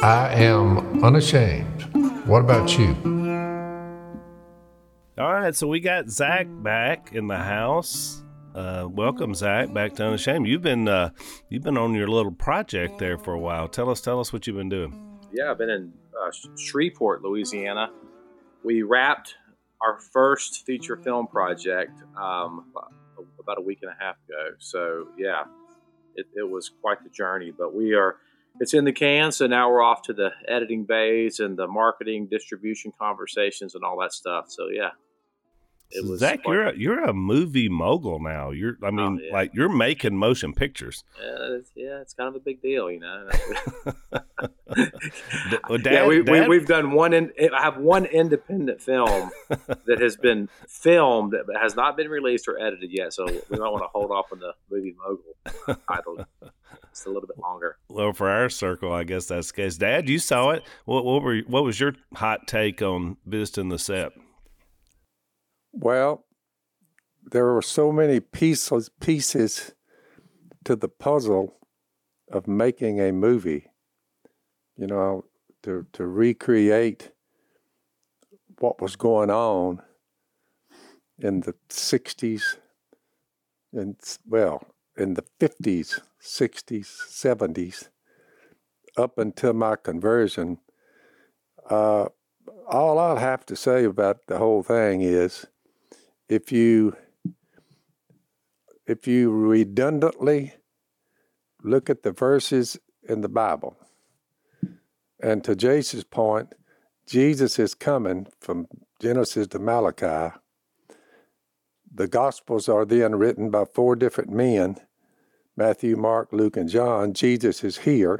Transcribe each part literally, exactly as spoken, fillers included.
I am unashamed. What about you? All right, so we got Zach back in the house. Uh, welcome, Zach, back to Unashamed. You've been uh, you've been on your little project there for a while. Tell us, tell us what you've been doing. Yeah, I've been in uh, Shreveport, Louisiana. We wrapped our first feature film project um, about a week and a half ago. So yeah, it, it was quite the journey. But we are. It's in the can, so now we're off to the editing bays and the marketing, distribution conversations, and all that stuff. So yeah, it was. Zach, you're a, you're a movie mogul now. You're, I mean, oh, yeah. like you're making motion pictures. Uh, it's, yeah, it's kind of a big deal, you know. well, Dad, yeah, we, Dad? we we've done one. In, I have one independent film that has been filmed but has not been released or edited yet. So we might want to hold off on the movie mogul title. It's a little bit longer. Well, for our circle, I guess that's the case. Dad, you saw it. What, what were what was your hot take on visiting the set? Well, there were so many pieces pieces to the puzzle of making a movie. You know, to to recreate what was going on in the sixties and well, in the fifties. sixties, seventies, up until my conversion. Uh, all I'll have to say about the whole thing is, if you if you redundantly look at the verses in the Bible, and to Jason's point, Jesus is coming from Genesis to Malachi. The Gospels are then written by four different men, Matthew, Mark, Luke, and John. Jesus is here.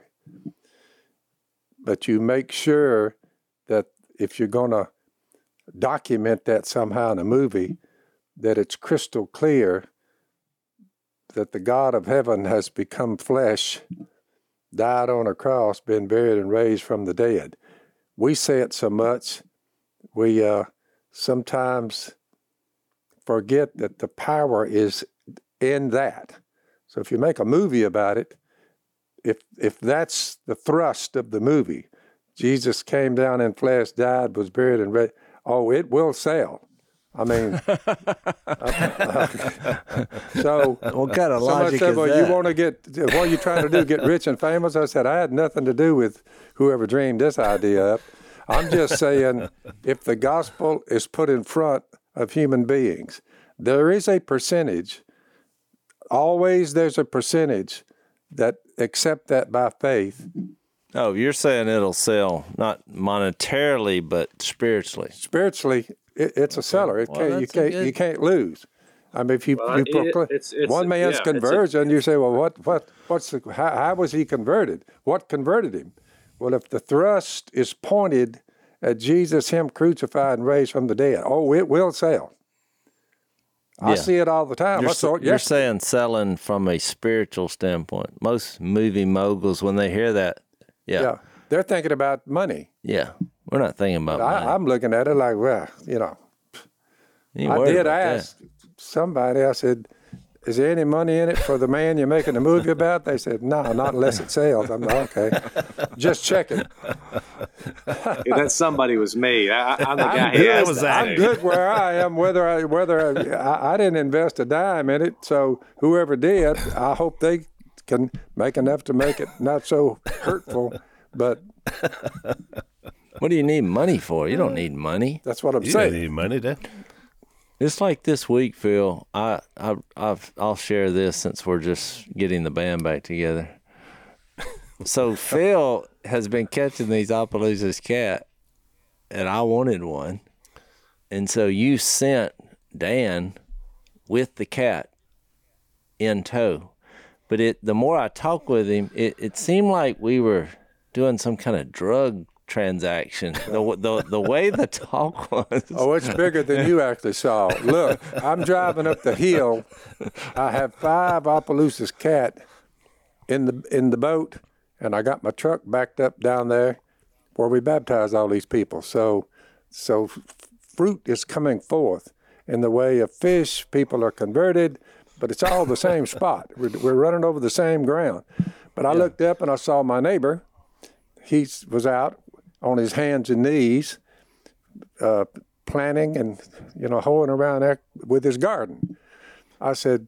But you make sure that if you're going to document that somehow in a movie, that it's crystal clear that the God of heaven has become flesh, died on a cross, been buried, and raised from the dead. We say it so much, we uh, sometimes forget that the power is in that. So if you make a movie about it, if if that's the thrust of the movie, Jesus came down in flesh, died, was buried, and raised, oh, it will sell. I mean, uh, uh, so what kind of logic said, is well, that? You want to get, what are you trying to do, get rich and famous? I said, I had nothing to do with whoever dreamed this idea up. I'm just saying, if the gospel is put in front of human beings, there is a percentage, always there's a percentage that accept that by faith. Oh, you're saying it'll sell, not monetarily, but spiritually. Spiritually, it, it's a seller. It well, can't, you can't good... you can't lose. I mean, if you, well, you it, proclaim it's, it's, one man's yeah, conversion, a, you say, well, what what what's the, how, how was he converted? What converted him? Well, if the thrust is pointed at Jesus, him crucified and raised from the dead, oh, it will sell. I yeah. see it all the time. You're, I saw it you're yesterday. saying selling from a spiritual standpoint. Most movie moguls, when they hear that, yeah. yeah. They're thinking about money. Yeah. We're not thinking about I, money. I'm looking at it like, well, you know. You I did ask that. somebody, I said, is there any money in it for the man you're making a movie about? They said, no, not unless it sells. I'm like, okay, just checking. Yeah, that somebody was me. I, I'm the guy I'm who good, asked was that. I'm good where I am, whether I whether I, I didn't invest a dime in it, so whoever did, I hope they can make enough to make it not so hurtful, but... What do you need money for? You don't need money. That's what I'm you saying. You don't need money, Dad. It's like this week, Phil. I, I, I've, I'll share this since we're just getting the band back together. So Phil has been catching these Opelousas cat, and I wanted one, and so you sent Dan with the cat in tow. But it, the more I talked with him, it, it seemed like we were doing some kind of drug transaction. The, the the way the talk was. Oh, it's bigger than you actually saw. Look, I'm driving up the hill. I have five Opelousas cat in the in the boat, and I got my truck backed up down there where we baptize all these people. So, so fruit is coming forth in the way of fish. People are converted, but it's all the same spot. We're, we're running over the same ground. But I yeah. looked up and I saw my neighbor. he was out on his hands and knees, uh, planting and, you know, hoeing around there with his garden. I said,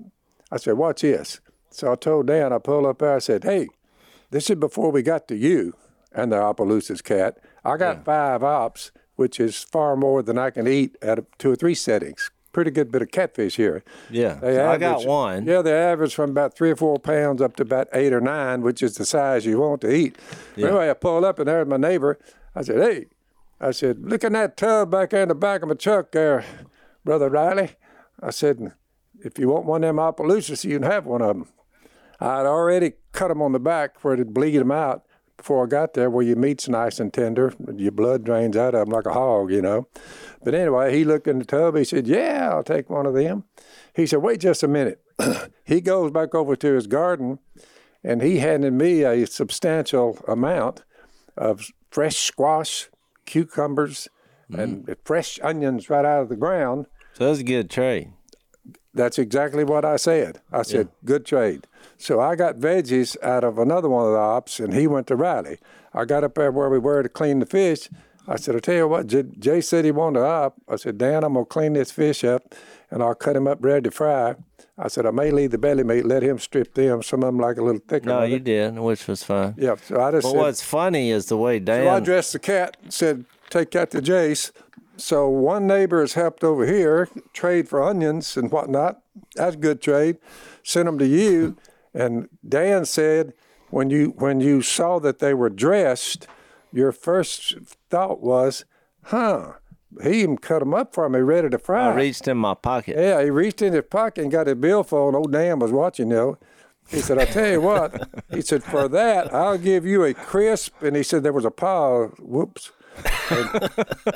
I said, watch this. So I told Dan, I pulled up there, I said, hey, this is before we got to you and the Opelousas cat. I got yeah. five ops, which is far more than I can eat at a, two or three settings. Pretty good bit of catfish here. Yeah, they so average, I got one. Yeah, they average from about three or four pounds up to about eight or nine, which is the size you want to eat. Yeah. Anyway, I pulled up and there's my neighbor. I said, hey, I said, look in that tub back there in the back of my truck there, Brother Riley. I said, if you want one of them Opelousas, you can have one of them. I'd already cut them on the back where it'd bleed them out before I got there, where your meat's nice and tender. Your blood drains out of them like a hog, you know. But anyway, he looked in the tub. He said, yeah, I'll take one of them. He said, wait just a minute. He goes back over to his garden, and he handed me a substantial amount of fresh squash, cucumbers, mm. and fresh onions right out of the ground. So that's a good trade. That's exactly what I said. I said, yeah. good trade. So I got veggies out of another one of the ops, and he went to Riley. I got up there where we were to clean the fish. I said, I'll tell you what, J- Jay said he wanted an op. I said, Dan, I'm going to clean this fish up, and I'll cut him up ready to fry. I said, I may leave the belly meat, let him strip them. Some of them like a little thicker. No, you did, which was fine. Yeah, so I just But said, what's funny is the way Dan... So I dressed the cat and said, take that to Jace. So one neighbor has helped over here trade for onions and whatnot. That's a good trade. Sent them to you. And Dan said, when you when you saw that they were dressed, your first thought was, huh, he even cut them up for me, ready to fry. I reached in my pocket. Yeah, he reached in his pocket and got his billfold, and old Dan was watching, you know. He said, I tell you what, he said, for that, I'll give you a crisp, and he said there was a pile, whoops. And,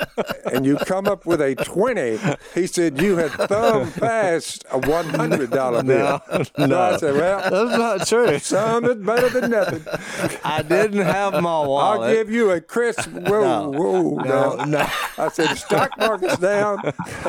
and you come up with a twenty. He said you had thumbed past a one hundred dollar bill. No, no. I said, well, that's not true. Some is better than nothing. I didn't have my wallet. I'll give you a crisp. Whoa, no, whoa, no, no. no. I said the stock market's down.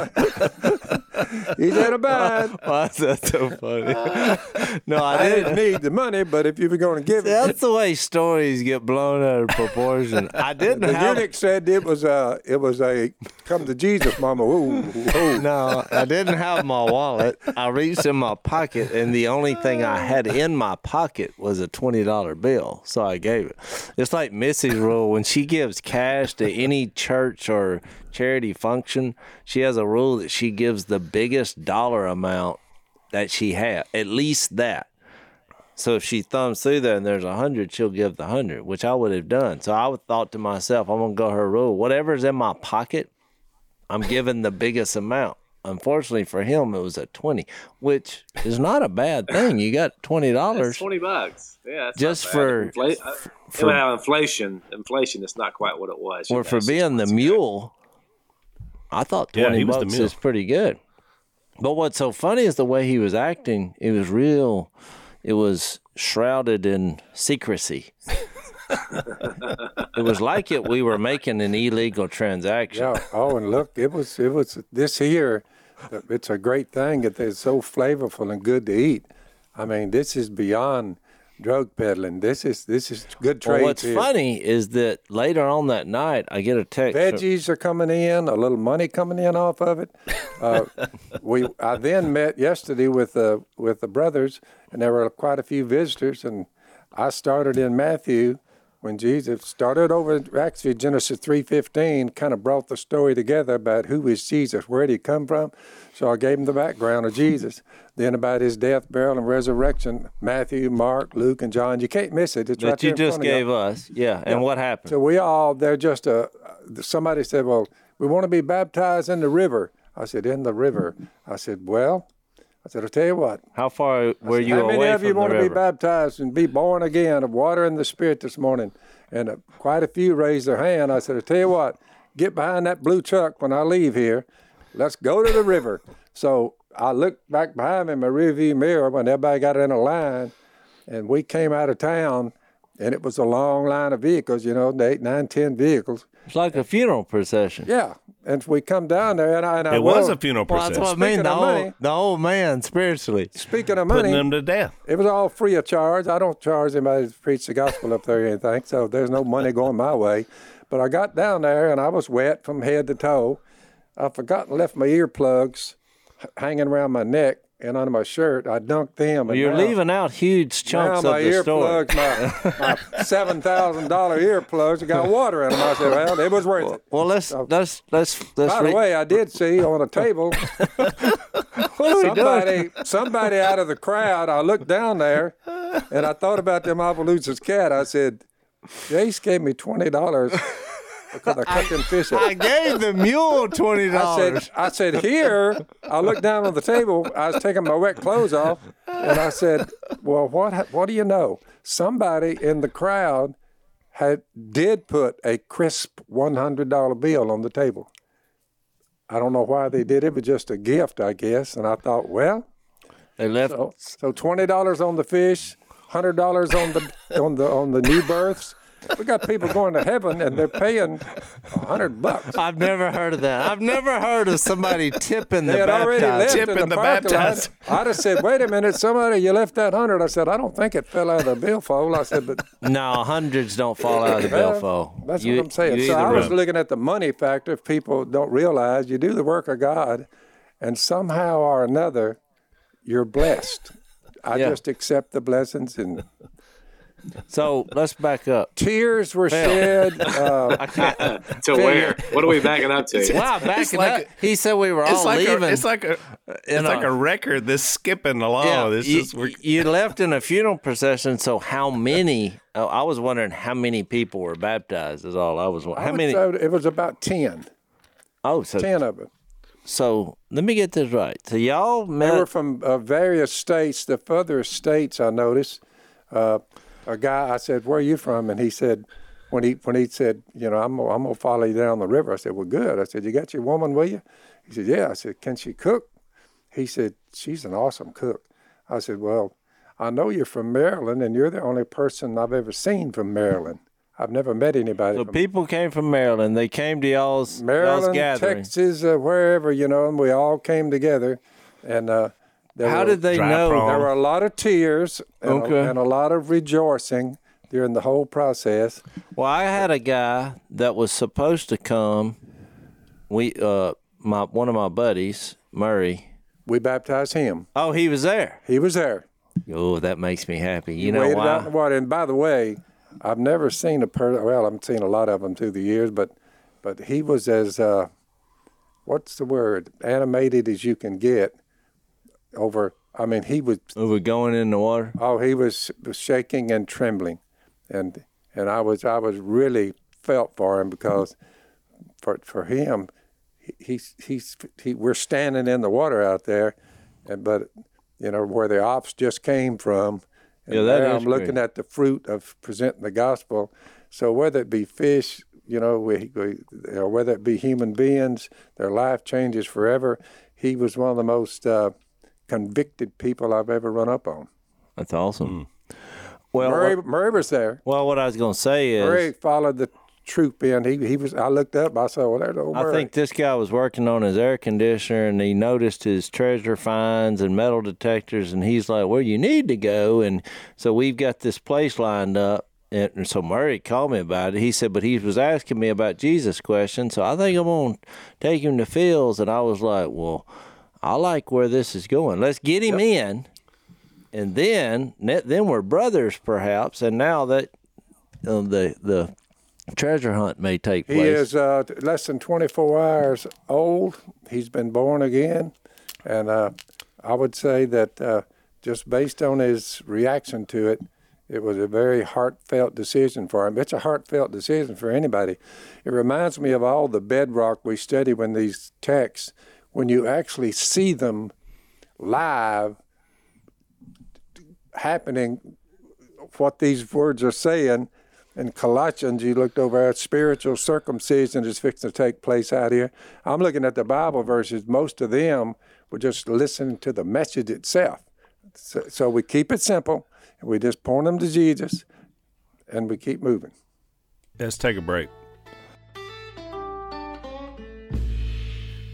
He's in a bind. Why is that so funny? No, I I didn't. didn't need the money, but if you were going to give See, it, that's the way stories get blown out of proportion. I didn't the have. eunuch said it was a, it was a come to Jesus, Mama. Ooh, ooh. No, I didn't have my wallet. I reached in my pocket, and the only thing I had in my pocket was a twenty dollar bill, so I gave it. It's like Missy's rule. When she gives cash to any church or charity function, she has a rule that she gives the biggest dollar amount that she has, at least that. So if she thumbs through there and there's a hundred, she'll give the hundred, which I would have done. So I would thought to myself, I'm gonna go her rule. Whatever's in my pocket, I'm giving the biggest amount. Unfortunately for him, it was a twenty, which is not a bad thing. You got twenty dollars. Twenty bucks. Yeah, that's just not for, bad. Infla- uh, for well, inflation. Inflation is not quite what it was. Or for being the mule, I thought Yeah, twenty he was the bucks mule. is pretty good. But what's so funny is the way he was acting. It was real. It was shrouded in secrecy. It was like it. We were making an illegal transaction. Yeah. Oh, and look, it was it was this here. It's a great thing that they're so flavorful and good to eat. I mean, this is beyond drug peddling. This is this is good trade. Well, what's here. funny is that later on that night, I get a text. Veggies are coming in, a little money coming in off of it. Uh, we I then met yesterday with the with the brothers, and there were quite a few visitors. And I started in Matthew when Jesus started over. Actually, Genesis three fifteen kind of brought the story together about who is Jesus, where did he come from. So I gave him the background of Jesus. Then about his death, burial, and resurrection, Matthew, Mark, Luke, and John. You can't miss it. It's that right you there in just front of gave you. us. Yeah. And Yeah. what happened? So we all, they're just a, somebody said, well, we want to be baptized in the river. I said, in the river. I said, well, I said, I'll tell you what. How far were you How away many of from you the want to be river? baptized and be born again of water and the Spirit this morning? And uh, quite a few raised their hand. I said, I'll tell you what, get behind that blue truck when I leave here. Let's go to the river. So I looked back behind me in my rearview mirror when everybody got in a line, and we came out of town, and it was a long line of vehicles, you know, eight, nine, ten vehicles. It's like a funeral procession. Yeah, and we come down there, and I, and I It was well, a funeral Well, that's procession. what I mean. Speaking The of old, money- the old man spiritually. Speaking of Putting money, them to death. it was all free of charge. I don't charge anybody to preach the gospel up there or anything, so there's no money going my way. But I got down there, and I was wet from head to toe. I forgot and left my earplugs h- hanging around my neck and under my shirt. I dunked them. Well, and you're now- leaving out huge chunks now my of the story. earplugs, my, my seven thousand dollar earplugs, got water in them. I said, well, it was worth it. Well, let's let's let's let's. By the re- way, I did see on a table what are we doing? somebody somebody out of the crowd. I looked down there, and I thought about them Opelousas cat. I said, Jace gave me twenty dollars because I cut them fish up. I gave the mule twenty I dollars. said, I said, here. I looked down on the table. I was taking my wet clothes off, and I said, well, what what do you know? Somebody in the crowd had did put a crisp one hundred dollar bill on the table. I don't know why they did it, but just a gift, I guess. And I thought, well, They left. so, so twenty dollars on the fish, hundred dollars on the on the on the new births. We got people going to heaven, and they're paying a hundred bucks. I've never heard of that. I've never heard of somebody tipping the They had already left baptized. Tipping in the, the parking lot. baptized. I'd have said, wait a minute, somebody, you left that hundred. I said, I don't think it fell out of the billfold. I said, but No, hundreds don't fall out of the well, billfold. that's You- what I'm saying. you So I either was run- looking at the money factor. If people don't realize you do the work of God, and somehow or another, you're blessed. I Yeah. just accept the blessings, and So let's back up. tears were shed. Uh, I can't. To where? What are we backing up to? Wow, backing like up. He said we were all It's like leaving. a, it's like a it's like a record that's skipping along. Yeah, It's you, just we're, you left in a funeral procession. So how many? Oh, I was wondering how many people were baptized. Is all I was wondering. I How would many? say it was about ten. Oh, so Ten of them. so let me get this right. So y'all They met. were from uh, various states. The furthest states, I noticed. Uh, a guy, I said, "Where are you from?" And he said, when he when he said, "You know, I'm gonna- I'm gonna follow you down the river." I said, "Well, good." I said, "You got your woman with you?" He said, "Yeah." I said, "Can she cook?" He said, "She's an awesome cook." I said, "Well, I know you're from Maryland, and you're the only person I've ever seen from Maryland. I've never met anybody So from people came from Maryland. They came to y'all's y'all's Maryland, gathering. Texas, uh, wherever, you know, and we all came together. And uh, there How were, did they Dry know? prom. there were a lot of tears and, Okay. a, and a lot of rejoicing during the whole process. Well, I had a guy that was supposed to come. We, uh, my one of my buddies, Murray. We baptized him. Oh, he was there. He was there. Oh, that makes me happy. You He know waded out in why? the water. And by the way, I've never seen a person, well, I've seen a lot of them through the years, but but he was as, uh, what's the word, animated as you can get over, I mean, he was, We were going in the water. oh, he was, was shaking and trembling. And and I was I was really felt for him because for for him, he, he's he's he, we're standing in the water out there, and but you know where the ops just came from. And Yeah, that there is I'm looking great. at the fruit of presenting the gospel. So whether it be fish, you know, we, we, or whether it be human beings, their life changes forever. He was one of the most uh, convicted people I've ever run up on. That's awesome. Well, Murray, what, Murray was there. well, what I was going to say is, Murray followed the troop in. He he was. I looked up. I saw, well, there's old I Murray. think this guy was working on his air conditioner, and he noticed his treasure finds and metal detectors, and he's like, "Well, you need to go." And so we've got this place lined up. And so Murray called me about it. He said, but he was asking me about Jesus questions, so I think I'm going to take him to Phil's. And I was like, well, I like where this is going. Let's get him in. And then then we're brothers, perhaps. And now that uh, the the treasure hunt may take place. He is uh, less than twenty-four hours old. He's been born again. And uh, I would say that uh, just based on his reaction to it, it was a very heartfelt decision for him. It's a heartfelt decision for anybody. It reminds me of all the bedrock we study when these texts, when you actually see them live happening, what these words are saying. In Colossians, you looked over at spiritual circumcision is fixing to take place out here. I'm looking at the Bible verses. Most of them were just listening to the message itself. So, so we keep it simple, and we just point them to Jesus, and we keep moving. let's take a break.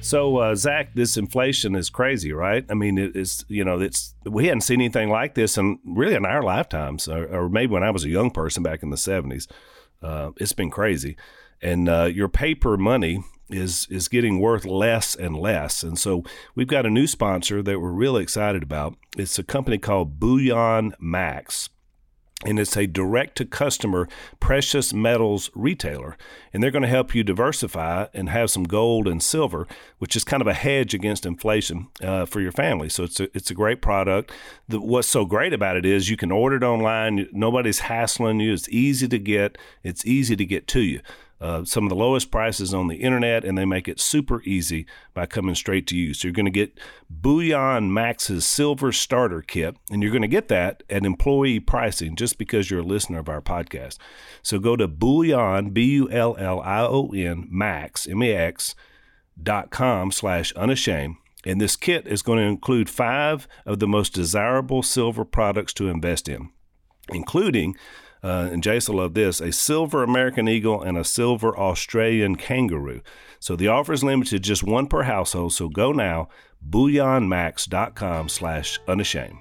So, uh, Zach, this inflation is crazy, right? I mean, it is, you know, it's, we hadn't seen anything like this in really in our lifetimes, or, or maybe when I was a young person back in the seventies. Uh, it's been crazy. And uh, your paper money is is getting worth less and less. And so we've got a new sponsor that we're really excited about. It's a company called Bullion Max. And it's a direct-to-customer precious metals retailer. And they're going to help you diversify and have some gold and silver, which is kind of a hedge against inflation uh, for your family. So it's a, it's a great product. The, what's so great about it is you can order it online. Nobody's hassling you. It's easy to get. It's easy to get to you. Uh, some of the lowest prices on the internet, and they make it super easy by coming straight to you. So you're going to get Bullion Max's Silver Starter Kit, and you're going to get that at employee pricing just because you're a listener of our podcast. So go to Bullion, B U L L I O N, Max, M A X, dot com slash unashamed. And this kit is going to include five of the most desirable silver products to invest in, including Uh, and Jace will love this, a silver American Eagle and a silver Australian Kangaroo. So the offer is limited to just one per household. So go now, bullionmax.com slash unashamed.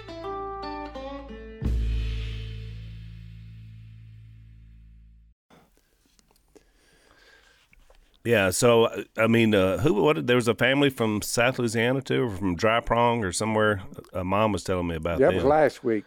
Yeah, so, I mean, uh, who? What? There was a family from South Louisiana, too, or from Dry Prong or somewhere. Uh, Mom was telling me about that. That was last week.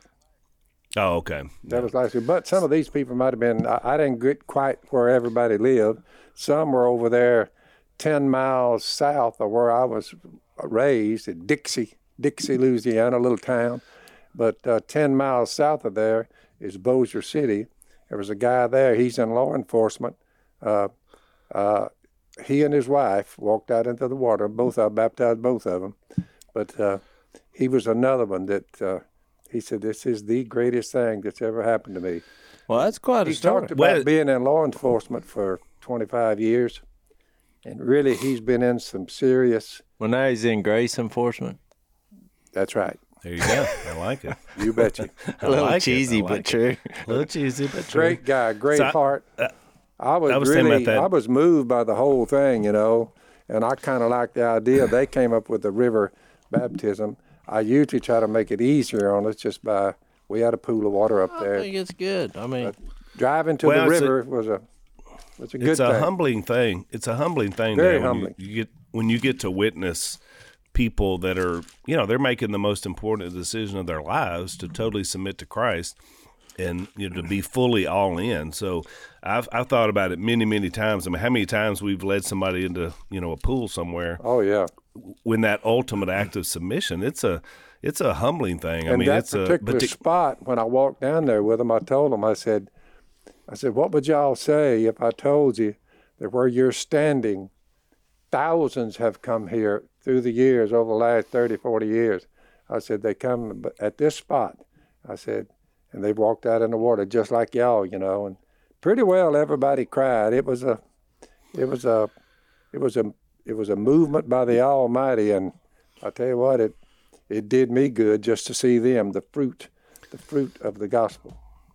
Oh, okay. That was last week. But some of these people might have been, I, I didn't get quite where everybody lived. Some were over there ten miles south of where I was raised at Dixie, Dixie, Louisiana, a little town. But uh, ten miles south of there is Bossier City. There was a guy there. He's in law enforcement. Uh, uh, he and his wife walked out into the water. Both of them, baptized both of them. But uh, he was another one that... Uh, He said, this is the greatest thing that's ever happened to me. Well, that's quite a he story. talked about Well, being in law enforcement for twenty-five years, and really he's been in some serious... Well, now he's in grace enforcement. That's right. There you go. I like it. You betcha. A little like it. cheesy, I but like it. true. A little cheesy, but true. Great guy, great So I- heart. uh, I was, I was thinking really, about that. I was moved by the whole thing, you know, and I kind of liked the idea. They came up with the river baptism. I usually try to make it easier on us just by... We had a pool of water up I there. think it's good. I mean, Driving to Well, the it's a- river was a was a good It's a thing. humbling thing. It's a humbling thing. Very Dan, when humbling. You, you get when you get to witness people that are, you know, they're making the most important decision of their lives to totally submit to Christ, and you know, to be fully all in. So I've I've thought about it many many times. I mean, how many times we've led somebody into, you know, a pool somewhere Oh, yeah. when that ultimate act of submission. It's a it's a humbling thing. I And mean, that it's a particular but the- spot, when I walked down there with them, I told them, I said, I said, what would y'all say if I told you that where you're standing, thousands have come here through the years, over the last thirty, forty years. I said, they come at this spot. I said, and they walked out in the water just like y'all, you know, and pretty well everybody cried. It was a, it was a, it was a, it was a movement by the Almighty, and I tell you what, it, it did me good just to see them, the fruit, the fruit of the gospel.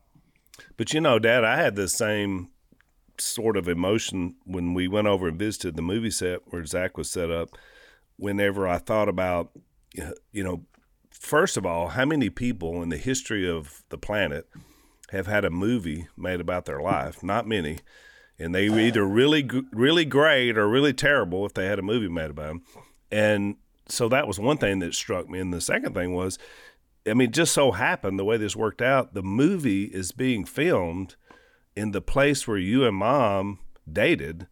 But you know, Dad, I had the same sort of emotion when we went over and visited the movie set where Zach was set up. Whenever I thought about, you know, first of all, how many people in the history of the planet have had a movie made about their life? Not many. And they were either really, really great or really terrible if they had a movie made about them. And so that was one thing that struck me. And the second thing was, I mean, just so happened the way this worked out, the movie is being filmed in the place where you and Mom dated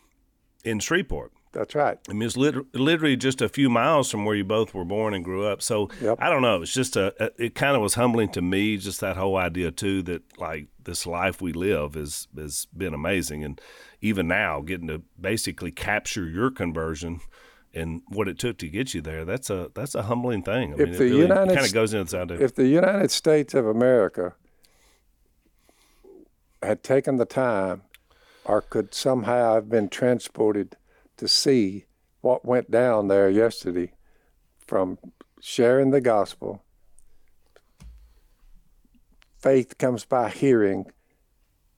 in Shreveport. That's right. I mean, it's lit- literally just a few miles from where you both were born and grew up. So Yep. I don't know. It's just a, a it kind of was humbling to me, just that whole idea too, that like this life we live is has been amazing. And even now getting to basically capture your conversion and what it took to get you there, that's a that's a humbling thing. I If mean, the it really United kind of goes inside to If the United States of America had taken the time or could somehow have been transported to see what went down there yesterday, from sharing the gospel, faith comes by hearing,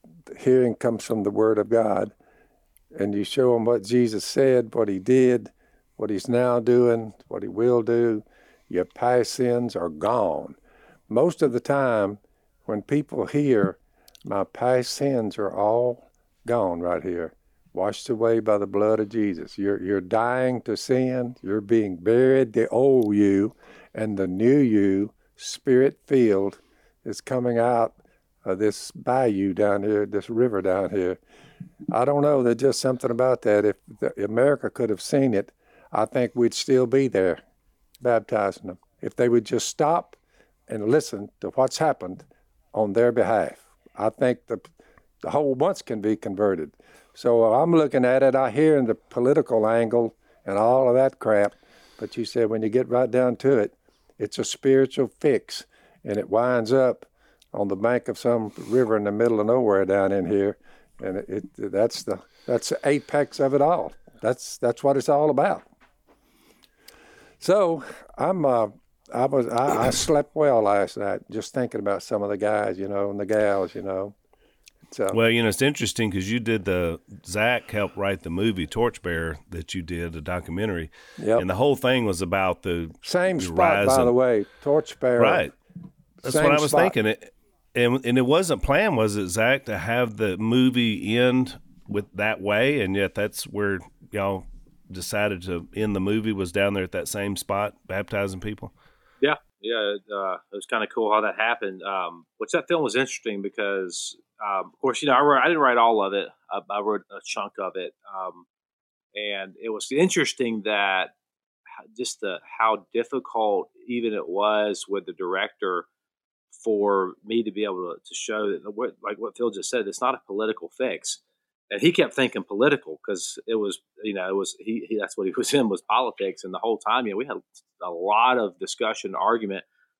hearing comes from the Word of God, and you show them what Jesus said, what he did, what he's now doing, what he will do. Your past sins are gone. Most of the time, when people hear, my past sins are all gone right here, washed away by the blood of Jesus. You're, you're dying to sin. You're being buried, the old you, and the new you, spirit-filled, is coming out of this bayou down here, this river down here. I don't know, there's just something about that. If the, America could have seen it, I think we'd still be there baptizing them. If they would just stop and listen to what's happened on their behalf, I think the the whole bunch can be converted. So I'm looking at it, I hear in the political angle and all of that crap, but you said when you get right down to it, it's a spiritual fix, and it winds up on the bank of some river in the middle of nowhere down in here, and it, it that's the that's the apex of it all. That's that's what it's all about. So I'm uh, I was I, I slept well last night just thinking about some of the guys, you know, and the gals, you know. So, well, you know, it's interesting because you did the Zach helped write the movie Torchbearer that you did, the documentary, yep. and the whole thing was about the same the spot, by of, the way, Torchbearer. Right, that's what I was spot. thinking. It, and and it wasn't planned, was it, Zach, to have the movie end with that way, and yet that's where y'all decided to end the movie, was down there at that same spot baptizing people. Yeah, yeah, it, uh, it was kind of cool how that happened. Um, which that film was interesting because. Um, of course, you know, I, wrote, I didn't write all of it. I, I wrote a chunk of it. Um, and it was interesting that just the, how difficult even it was with the director for me to be able to, to show that, what, like what Phil just said, it's not a political fix. And he kept thinking political because it was, you know, it was, he, he, that's what he was in, was politics. And the whole time, you know, we had a lot of discussion, argument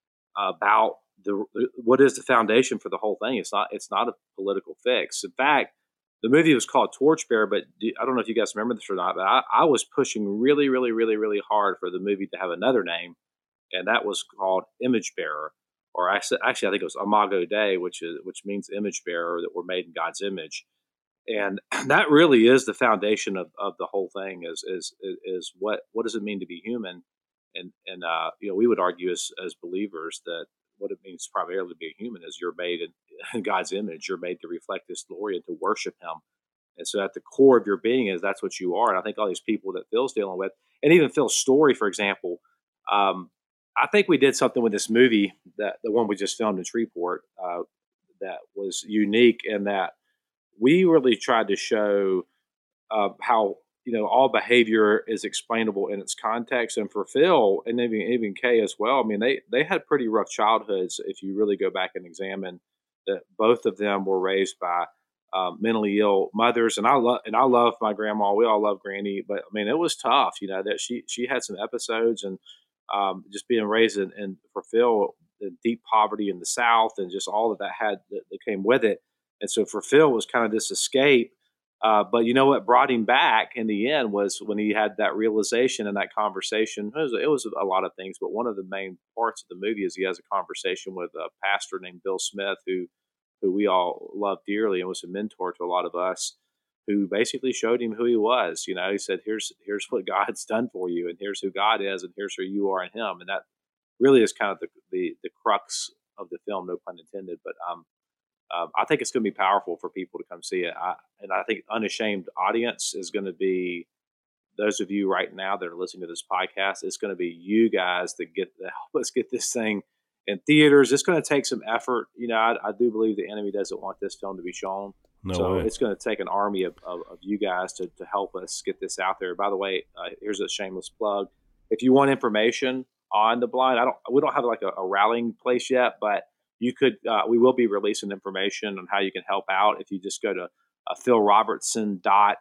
about the what is the foundation for the whole thing. It's not it's not a political fix. In fact, the movie was called Torchbearer, but I don't know if you guys remember this or not, but I, I was pushing really, really, really, really hard for the movie to have another name, and that was called Image Bearer, or actually, actually I think it was Imago Dei, which is which means image bearer, that we're made in God's image. And that really is the foundation of, of the whole thing is, is, is what, what does it mean to be human? And, and, uh, you know, we would argue as, as believers that what it means primarily to be a human is you're made in, in God's image. You're made to reflect His glory and to worship Him. And so at the core of your being is that's what you are. And I think all these people that Phil's dealing with, and even Phil's story, for example, um, I think we did something with this movie, that the one we just filmed in Shreveport, uh, that was unique in that we really tried to show uh, how, you know, all behavior is explainable in its context. And for Phil and even, even Kay as well, I mean, they, they had pretty rough childhoods. If you really go back and examine that, both of them were raised by um, mentally ill mothers. And I love, and I love my grandma. We all love Granny, but I mean, it was tough, you know, that she, she had some episodes and um, just being raised in, in for Phil, the deep poverty in the South and just all that that had that, that came with it. And so for Phil, it was kind of this escape. Uh, but you know what brought him back in the end was when he had that realization and that conversation. It was, it was a lot of things, but one of the main parts of the movie is he has a conversation with a pastor named Bill Smith, who who we all love dearly and was a mentor to a lot of us, who basically showed him who he was. You know, he said, here's here's what God's done for you, and here's who God is, and here's who you are in Him. And that really is kind of the the, the crux of the film, no pun intended. But um, Um, I think it's going to be powerful for people to come see it. I, and I think Unashamed audience is going to be those of you right now that are listening to this podcast. It's going to be you guys that get that help us get this thing in theaters. It's going to take some effort. You know, I, I do believe the enemy doesn't want this film to be shown. No so way. It's going to take an army of, of, of you guys to, to help us get this out there. By the way, uh, here's a shameless plug. If you want information on The Blind, I don't, we don't have like a, a rallying place yet, but you could, uh, we will be releasing information on how you can help out. If you just go to uh, phil robertson dot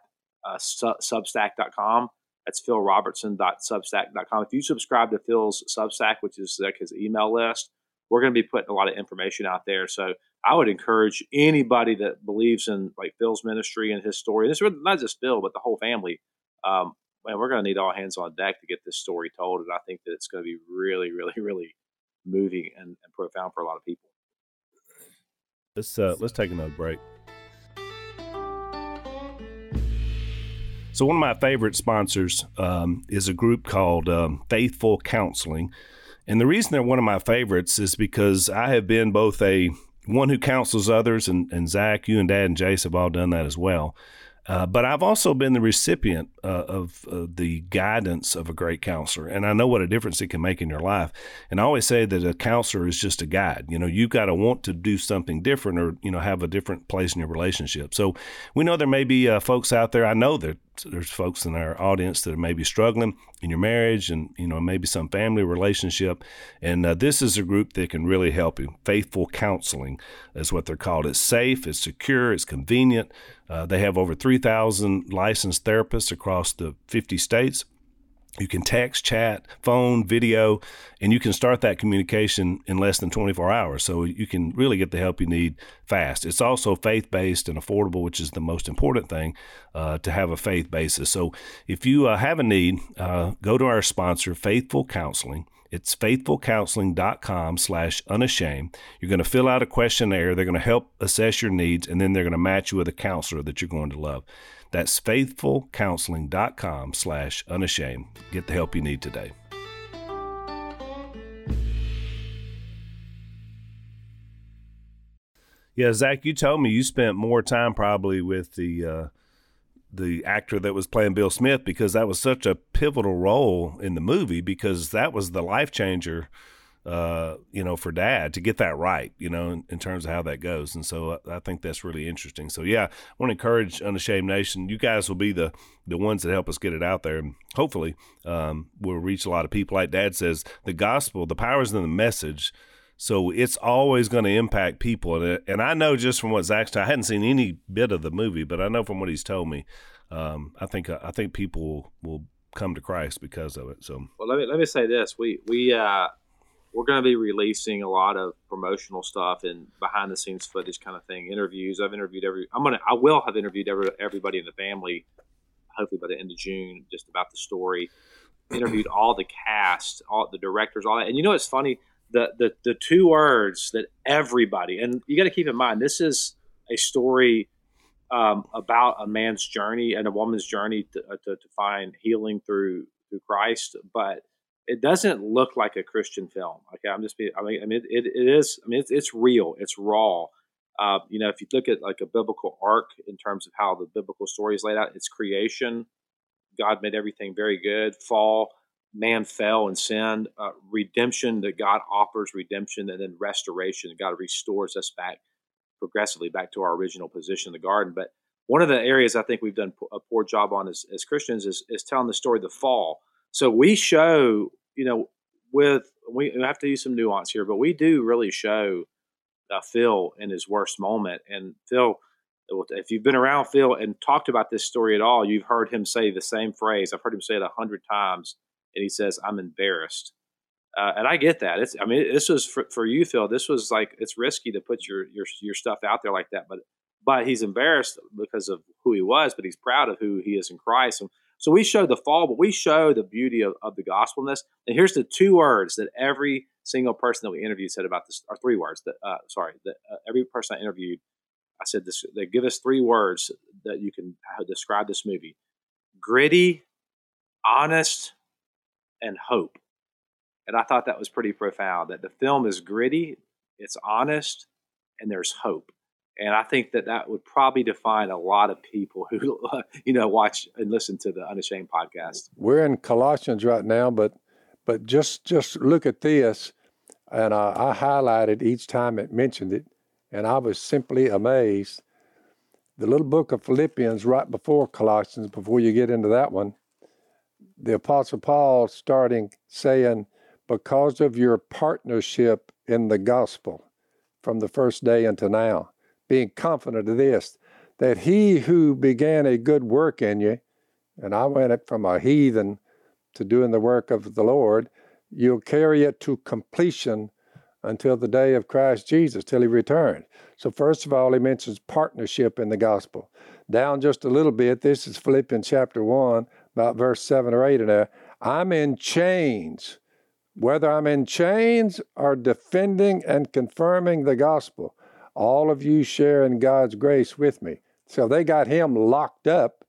substack dot com, that's phil robertson dot substack dot com. If you subscribe to Phil's Substack, which is like his email list, we're going to be putting a lot of information out there. So I would encourage anybody that believes in like Phil's ministry and his story. This is not just Phil, but the whole family. Um, and we're going to need all hands on deck to get this story told. And I think that it's going to be really, really, really moving and, and profound for a lot of people. Let's uh, let's take another break. So one of my favorite sponsors um, is a group called um, Faithful Counseling. And the reason they're one of my favorites is because I have been both a one who counsels others, and, and Zach, you and Dad and Jace have all done that as well. Uh, but I've also been the recipient uh, of uh, the guidance of a great counselor, and I know what a difference it can make in your life. And I always say that a counselor is just a guide. You know, you've got to want to do something different, or, you know, have a different place in your relationship. So we know there may be uh, folks out there. I know that there's folks in our audience that are maybe struggling in your marriage, and, you know, maybe some family relationship. And uh, this is a group that can really help you. Faithful Counseling is what they're called. It's safe, it's secure, it's convenient. Uh, they have over three thousand licensed therapists across the fifty states. You can text, chat, phone, video, and you can start that communication in less than twenty-four hours. So you can really get the help you need fast. It's also faith-based and affordable, which is the most important thing, uh, to have a faith basis. So if you uh, have a need, uh, go to our sponsor, Faithful Counseling. It's faithfulcounseling.com slash unashamed. You're going to fill out a questionnaire. They're going to help assess your needs, and then they're going to match you with a counselor that you're going to love. That's faithfulcounseling.com slash unashamed. Get the help you need today. Yeah, Zach, you told me you spent more time probably with the uh, the actor that was playing Bill Smith, because that was such a pivotal role in the movie, because that was the life changer, uh, you know, for Dad to get that right, you know, in, in terms of how that goes. And so I, I think that's really interesting. So, yeah, I want to encourage Unashamed Nation. You guys will be the, the ones that help us get it out there. And hopefully um, we'll reach a lot of people. Like Dad says, the gospel, the power is in the message. So it's always going to impact people. And, and I know just from what Zach's told, I hadn't seen any bit of the movie, but I know from what he's told me, um, I think I think people will, will come to Christ because of it. So, well, let me let me say this: we we uh, we're going to be releasing a lot of promotional stuff and behind the scenes footage kind of thing, interviews. I've interviewed every. I'm gonna. I will have interviewed every, everybody in the family, hopefully by the end of June, just about the story. Interviewed all the cast, all the directors, all that. And you know, it's funny. The, the the two words that everybody, and you got to keep in mind, this is a story um, about a man's journey and a woman's journey to, to, to find healing through through Christ, but it doesn't look like a Christian film. Okay, I'm just being, I mean, I mean, it, it is. I mean, it's, it's real. It's raw. Uh, you know, if you look at like a biblical arc in terms of how the biblical story is laid out, it's creation. God made everything very good. Fall. Man fell and sinned, uh, redemption that God offers, redemption, and then restoration. God restores us back progressively back to our original position in the garden. But one of the areas I think we've done a poor job on as, as Christians is, is telling the story of the fall. So we show, you know, with, we have to use some nuance here, but we do really show uh, Phil in his worst moment. And Phil, if you've been around Phil and talked about this story at all, you've heard him say the same phrase. I've heard him say it a hundred times. And he says, "I'm embarrassed," uh, and I get that. It's, I mean, this was for, for you, Phil. This was like, it's risky to put your your your stuff out there like that, but but he's embarrassed because of who he was, but he's proud of who he is in Christ. And so we show the fall, but we show the beauty of, of the gospel in this. And here's the two words that every single person that we interviewed said about this, or three words that uh, sorry, that uh, every person I interviewed, I said this. They give us three words that you can describe this movie: gritty, honest, and hope. And I thought that was pretty profound, that the film is gritty, it's honest, and there's hope. And I think that that would probably define a lot of people who, you know, watch and listen to the Unashamed podcast. We're in Colossians right now, but but just just look at this. And uh, I highlighted each time it mentioned it, and I was simply amazed. The little book of Philippians right before Colossians, before you get into that one, the Apostle Paul starting saying, because of your partnership in the gospel from the first day until now, being confident of this, that he who began a good work in you, and I went it from a heathen to doing the work of the Lord, you'll carry it to completion until the day of Christ Jesus, till he returns. So first of all, he mentions partnership in the gospel. Down just a little bit, this is Philippians chapter one, about verse seven or eight in there. I'm in chains. Whether I'm in chains or defending and confirming the gospel, all of you share in God's grace with me. So they got him locked up,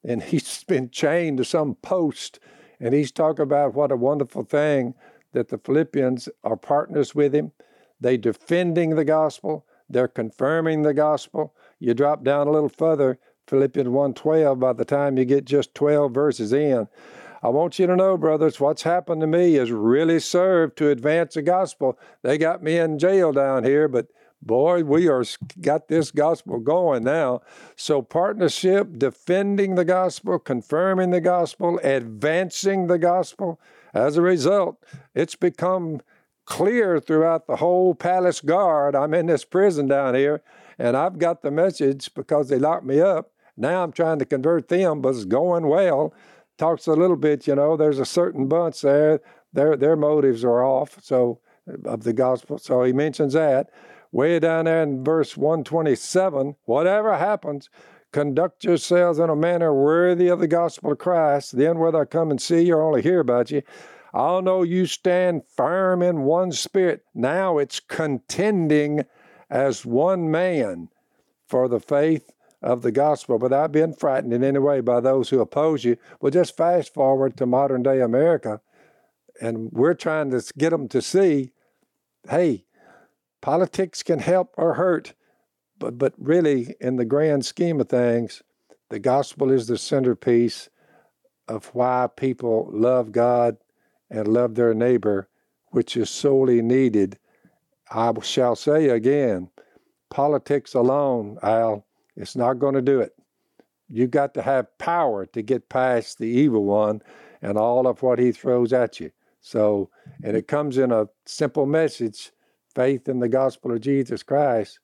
and he's been chained to some post, and he's talking about what a wonderful thing that the Philippians are partners with him. They defending the gospel. They're confirming the gospel. You drop down a little further, Philippians one twelve, by the time you get just twelve verses in. I want you to know, brothers, what's happened to me has really served to advance the gospel. They got me in jail down here, but boy, we are got this gospel going now. So partnership, defending the gospel, confirming the gospel, advancing the gospel. As a result, it's become clear throughout the whole palace guard. I'm in this prison down here, and I've got the message because they locked me up. Now I'm trying to convert them, but it's going well. Talks a little bit, you know, there's a certain bunch there. Their their motives are off, so of the gospel. So he mentions that. Way down there in verse one twenty-seven, whatever happens, conduct yourselves in a manner worthy of the gospel of Christ. Then whether I come and see you or only hear about you, I'll know you stand firm in one spirit. Now it's contending as one man for the faith of the gospel without being frightened in any way by those who oppose you. Well, just fast forward to modern day America, and we're trying to get them to see, hey, politics can help or hurt, but but really, in the grand scheme of things, the gospel is the centerpiece of why people love God and love their neighbor, which is sorely needed. I shall say again, politics alone, Al, it's not going to do it. You've got to have power to get past the evil one and all of what he throws at you. So, and it comes in a simple message, faith in the gospel of Jesus Christ,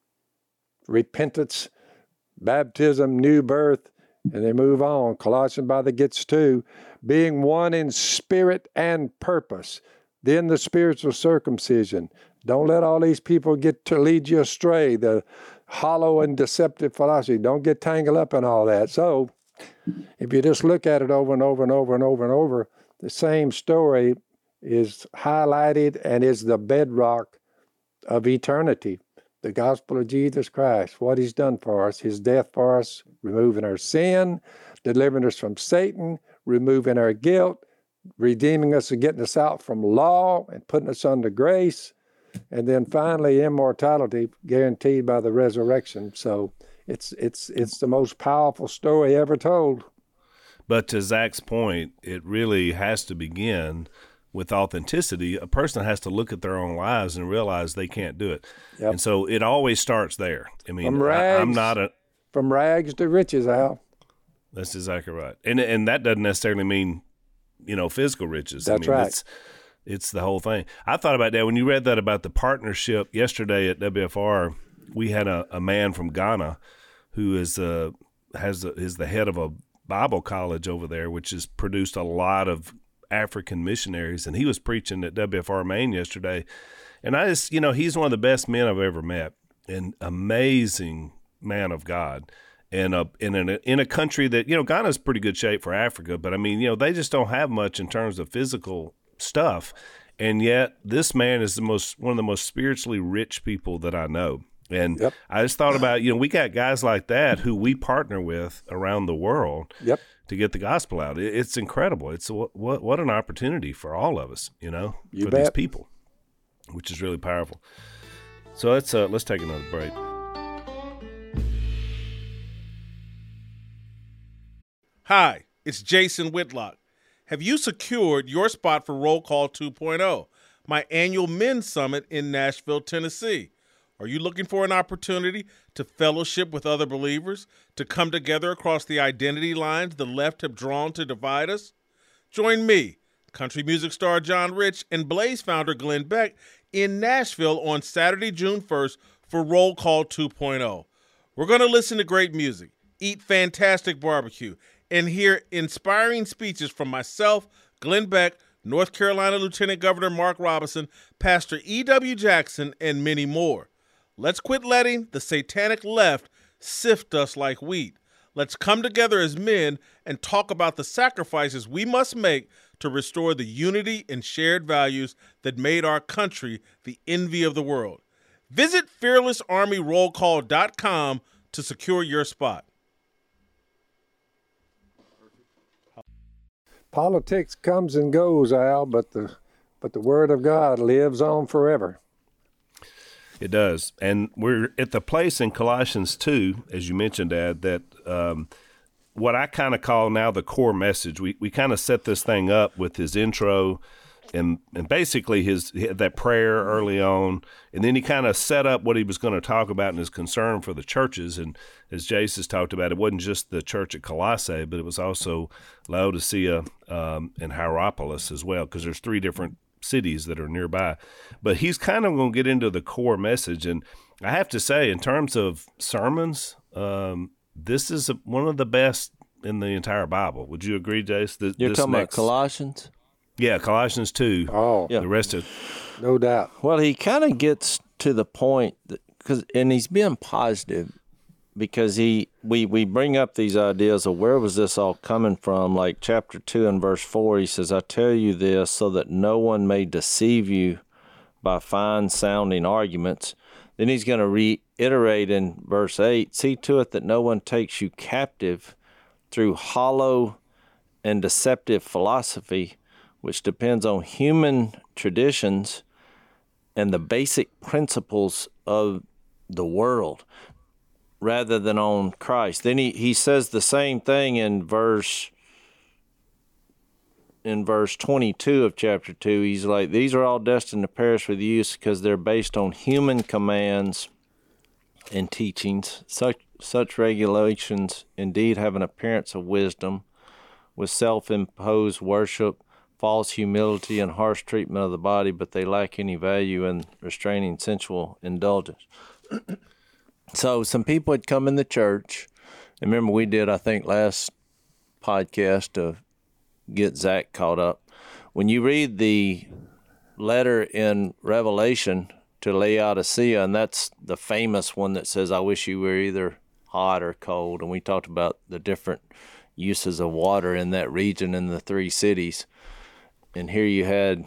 repentance, baptism, new birth, and they move on. Colossians by the gets two, being one in spirit and purpose. Then the spiritual circumcision. Don't let all these people get to lead you astray, the hollow and deceptive philosophy. Don't get tangled up in all that. So if you just look at it over and over and over and over and over, the same story is highlighted and is the bedrock of eternity. The gospel of Jesus Christ, what he's done for us, his death for us, removing our sin, delivering us from Satan, removing our guilt, redeeming us and getting us out from law and putting us under grace, and then finally immortality guaranteed by the resurrection. So it's it's it's the most powerful story ever told. But to Zach's point, it really has to begin with authenticity. A person has to look at their own lives and realize they can't do it. Yep. And so it always starts there. I mean, from rags, I, I'm not a from rags to riches, Al. That's exactly right. And and that doesn't necessarily mean, you know, physical riches. That's I mean, right. It's, it's the whole thing. I thought about that when you read that about the partnership yesterday at W F R. We had a, a man from Ghana who is uh has a, is the head of a Bible college over there, which has produced a lot of African missionaries, and he was preaching at W F R Maine yesterday. And I just, you know, he's one of the best men I've ever met, an amazing man of God. And uh, in a in a country that, you know, Ghana's pretty good shape for Africa, but I mean, you know, they just don't have much in terms of physical stuff. And yet this man is the most one of the most spiritually rich people that I know. And yep. I just thought about, you know, we got guys like that who we partner with around the world yep. to get the gospel out. It's incredible. It's what what, what an opportunity for all of us, you know, you for bet. these people, which is really powerful. So let's uh, let's take another break. Hi, it's Jason Whitlock. Have you secured your spot for Roll Call two point oh, my annual men's summit in Nashville, Tennessee? Are you looking for an opportunity to fellowship with other believers, to come together across the identity lines the left have drawn to divide us? Join me, country music star John Rich, and Blaze founder Glenn Beck in Nashville on Saturday, June first for Roll Call two point oh. We're going to listen to great music, eat fantastic barbecue, and hear inspiring speeches from myself, Glenn Beck, North Carolina Lieutenant Governor Mark Robinson, Pastor E W Jackson, and many more. Let's quit letting the satanic left sift us like wheat. Let's come together as men and talk about the sacrifices we must make to restore the unity and shared values that made our country the envy of the world. Visit fearless army roll call dot com to secure your spot. Politics comes and goes, Al, but the but the Word of God lives on forever. It does. And we're at the place in Colossians two, as you mentioned, Dad, that um, what I kind of call now the core message. We we kind of set this thing up with his intro and and basically his that prayer early on, and then he kind of set up what he was going to talk about and his concern for the churches. And as Jace has talked about, it wasn't just the church at Colossae, but it was also Laodicea um, and Hierapolis as well, because there's three different cities that are nearby. But he's kind of going to get into the core message. And I have to say, in terms of sermons, um, this is a, one of the best in the entire Bible. Would you agree, Jace? Th- You're this talking next, about Colossians? Yeah, Colossians two. Oh, Yeah. The rest of no doubt. Well, he kind of gets to the point, that, cause, and he's being positive because he we, we bring up these ideas of where was this all coming from, like chapter two and verse four, he says, I tell you this so that no one may deceive you by fine-sounding arguments. Then he's going to reiterate in verse eight, see to it that no one takes you captive through hollow and deceptive philosophy, which depends on human traditions and the basic principles of the world, rather than on Christ. Then he, he says the same thing in verse in verse twenty-two of chapter two. He's like, these are all destined to perish with use because they're based on human commands and teachings. Such such regulations indeed have an appearance of wisdom, with self-imposed worship, false humility, and harsh treatment of the body, but they lack any value in restraining sensual indulgence. So some people had come in the church, and remember we did, I think, last podcast to get Zach caught up. When you read the letter in Revelation to Laodicea, and that's the famous one that says, I wish you were either hot or cold, and we talked about the different uses of water in that region in the three cities. And here you had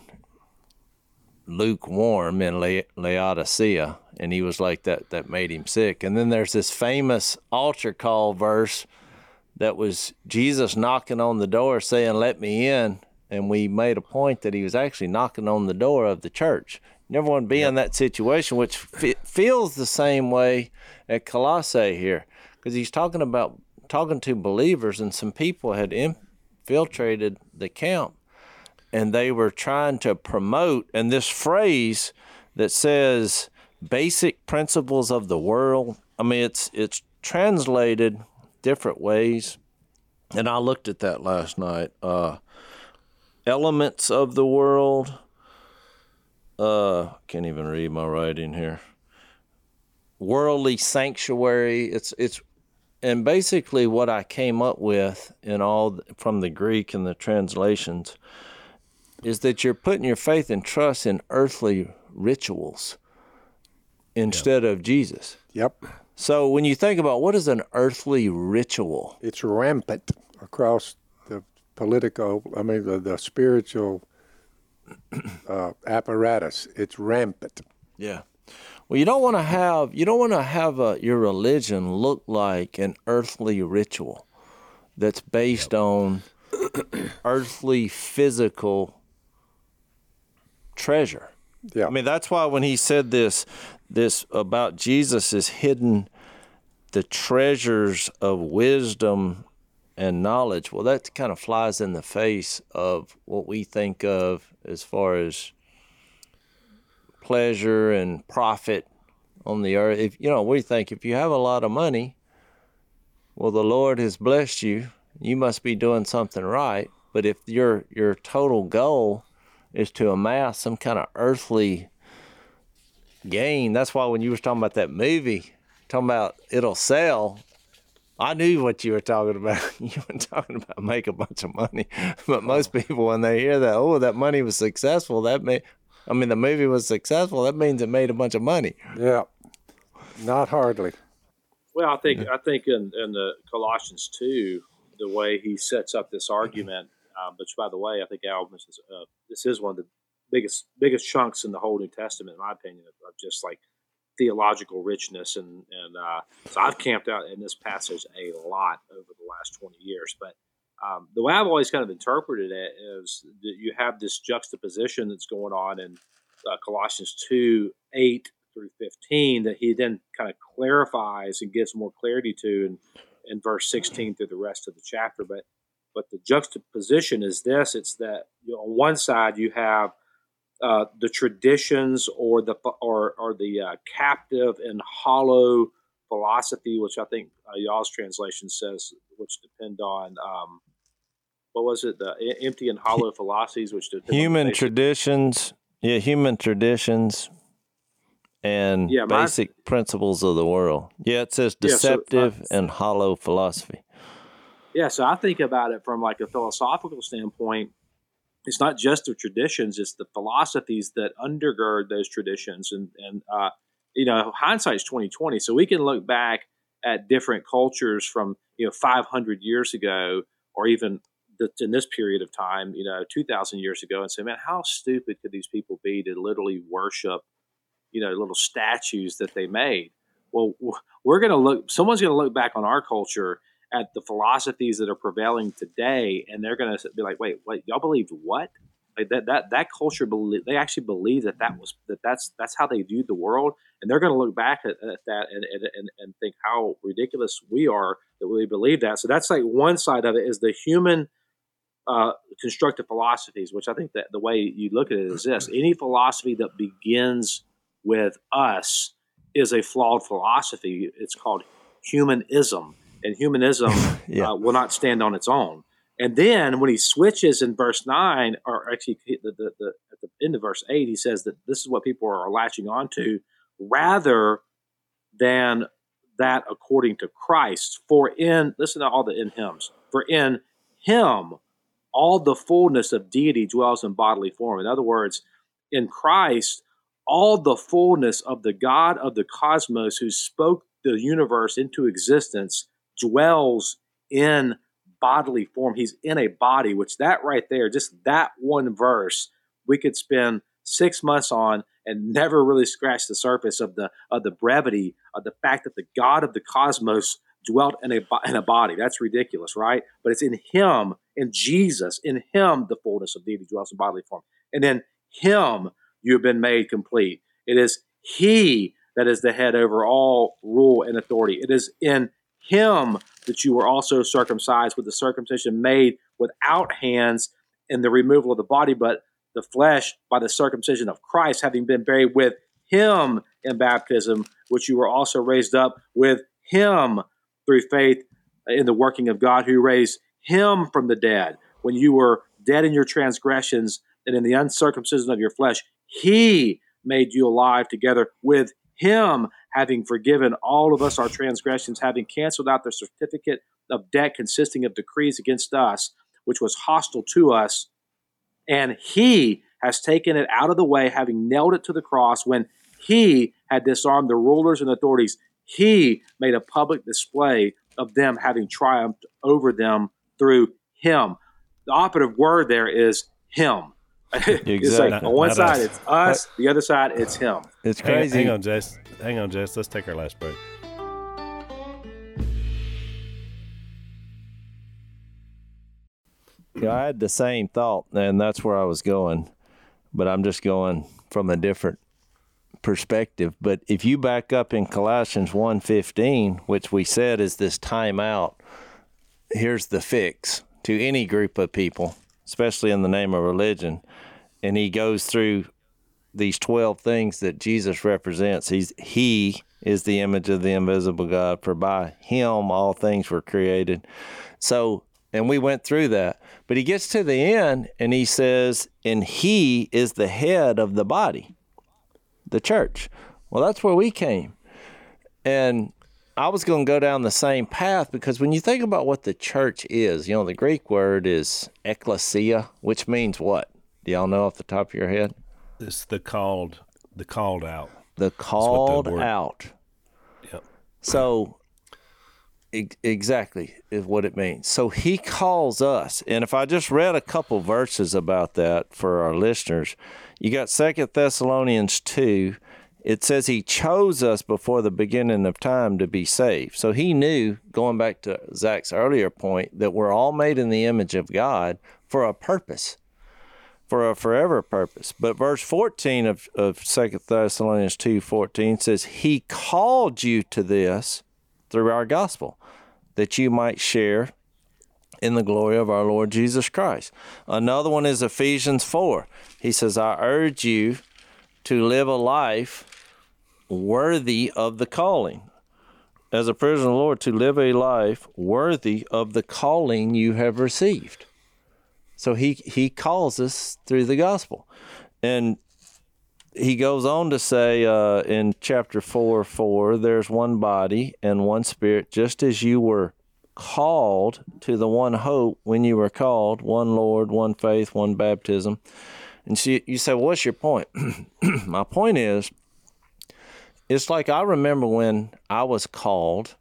lukewarm in La- Laodicea, and he was like that, that made him sick. And then there's this famous altar call verse that was Jesus knocking on the door saying, let me in. And we made a point that he was actually knocking on the door of the church. You never want to be yep. in that situation, which f- feels the same way at Colossae here, because he's talking about talking to believers, and some people had infiltrated the camp, and they were trying to promote, and this phrase that says basic principles of the world, I mean, it's it's translated different ways, and I looked at that last night. Uh, elements of the world, uh, can't even read my writing here. Worldly sanctuary, it's it's, and basically what I came up with in all from the Greek and the translations is that you're putting your faith and trust in earthly rituals instead yep. of Jesus. Yep. So when you think about what is an earthly ritual? It's rampant across the political, I mean, the, the spiritual uh, apparatus. It's rampant. Yeah. Well, you don't want to have, you don't want to have a, your religion look like an earthly ritual that's based yep. on earthly physical treasure. Yeah. I mean, that's why when he said this, this about Jesus is hidden the treasures of wisdom and knowledge. Well, that kind of flies in the face of what we think of as far as pleasure and profit on the earth. If you know, we think if you have a lot of money, well, the Lord has blessed you. You must be doing something right. But if your your total goal is to amass some kind of earthly gain, that's why when you were talking about that movie, talking about it'll sell, I knew what you were talking about. You were talking about make a bunch of money. But most people, when they hear that, oh, that money was successful, that may, I mean, the movie was successful, that means it made a bunch of money. Yeah, not hardly. Well, I think I think in, in the Colossians two, the way he sets up this argument, uh, which, by the way, I think Al mentions, uh, this is one of the biggest biggest chunks in the whole New Testament, in my opinion, of, of just like theological richness. And, and uh, so I've camped out in this passage a lot over the last twenty years. But Um, the way I've always kind of interpreted it is that you have this juxtaposition that's going on in uh, Colossians two, eight through fifteen that he then kind of clarifies and gives more clarity to in, in verse sixteen through the rest of the chapter. But but the juxtaposition is this: it's that, you know, on one side you have uh, the traditions or the or or the uh, captive and hollow philosophy, which I think uh, y'all's translation says, which depend on um, what was it? The empty and hollow philosophies, which depend human on traditions. Yeah, human traditions and yeah, my, basic principles of the world. Yeah, it says deceptive yeah, so, uh, and hollow philosophy. Yeah, so I think about it from like a philosophical standpoint. It's not just the traditions; it's the philosophies that undergird those traditions. And and uh, you know, hindsight's twenty twenty, so we can look back at different cultures from, you know, five hundred years ago, or even the, in this period of time, you know, two thousand years ago, and say, man, how stupid could these people be to literally worship, you know, little statues that they made? Well, we're going to look. Someone's going to look back on our culture at the philosophies that are prevailing today, and they're going to be like, "Wait, wait, y'all believed what?" Like that that that culture believe they actually believe that that was that that's that's how they viewed the world, and they're going to look back at, at that and, and and think how ridiculous we are that we believe that. So that's like one side of it is the human uh, constructive philosophies, which I think that the way you look at it is this: any philosophy that begins with us is a flawed philosophy. It's called humanism. And humanism yeah. uh, will not stand on its own. And then when he switches in verse nine, or actually the, the, the, at the end of verse eight, he says that this is what people are latching onto rather than that according to Christ. For in, listen to all the in hymns, for in him all the fullness of deity dwells in bodily form. In other words, in Christ, all the fullness of the God of the cosmos who spoke the universe into existence dwells in bodily form. He's in a body, which that right there, just that one verse, we could spend six months on and never really scratch the surface of the of the brevity of the fact that the God of the cosmos dwelt in a in a body. That's ridiculous, right? But it's in him, in Jesus, in him the fullness of deity dwells in bodily form. And in him you have been made complete. It is he that is the head over all rule and authority. It is in him that you were also circumcised with the circumcision made without hands in the removal of the body, but the flesh by the circumcision of Christ, having been buried with him in baptism, which you were also raised up with him through faith in the working of God who raised him from the dead. When you were dead in your transgressions and in the uncircumcision of your flesh, he made you alive together with him, having forgiven all of us our transgressions, having canceled out the certificate of debt consisting of decrees against us, which was hostile to us. And he has taken it out of the way, having nailed it to the cross. When he had disarmed the rulers and authorities, he made a public display of them, having triumphed over them through him. The operative word there is him. Exactly. It's like on one side it's us, the other side it's him. It's crazy. Hang, hang on, Jess. Hang on, Jess. Let's take our last break. Yeah, I had the same thought, and that's where I was going, but I'm just going from a different perspective. But if you back up in Colossians one fifteen, which we said is this timeout, here's the fix to any group of people, especially in the name of religion. And he goes through these twelve things that Jesus represents. He's He is the image of the invisible God, for by him all things were created. So, and we went through that. But he gets to the end and he says, and he is the head of the body, the church. Well, that's where we came. And I was going to go down the same path because when you think about what the church is, you know, the Greek word is ekklesia, which means what? Do y'all know off the top of your head? It's the called, the called out. The called the out. Yep. So e- exactly is what it means. So he calls us. And if I just read a couple verses about that for our listeners, you got Second Thessalonians two, it says he chose us before the beginning of time to be saved. So he knew, going back to Zach's earlier point, that we're all made in the image of God for a purpose, for a forever purpose. But verse fourteen of, of Second Thessalonians two fourteen says, he called you to this through our gospel, that you might share in the glory of our Lord Jesus Christ. Another one is Ephesians four. He says, I urge you to live a life worthy of the calling. As a prisoner of the Lord, to live a life worthy of the calling you have received. So he, he calls us through the gospel. And he goes on to say uh, in chapter four, four, there's one body and one spirit, just as you were called to the one hope when you were called, one Lord, one faith, one baptism. And so you say, well, what's your point? My point is, it's like I remember when I was called,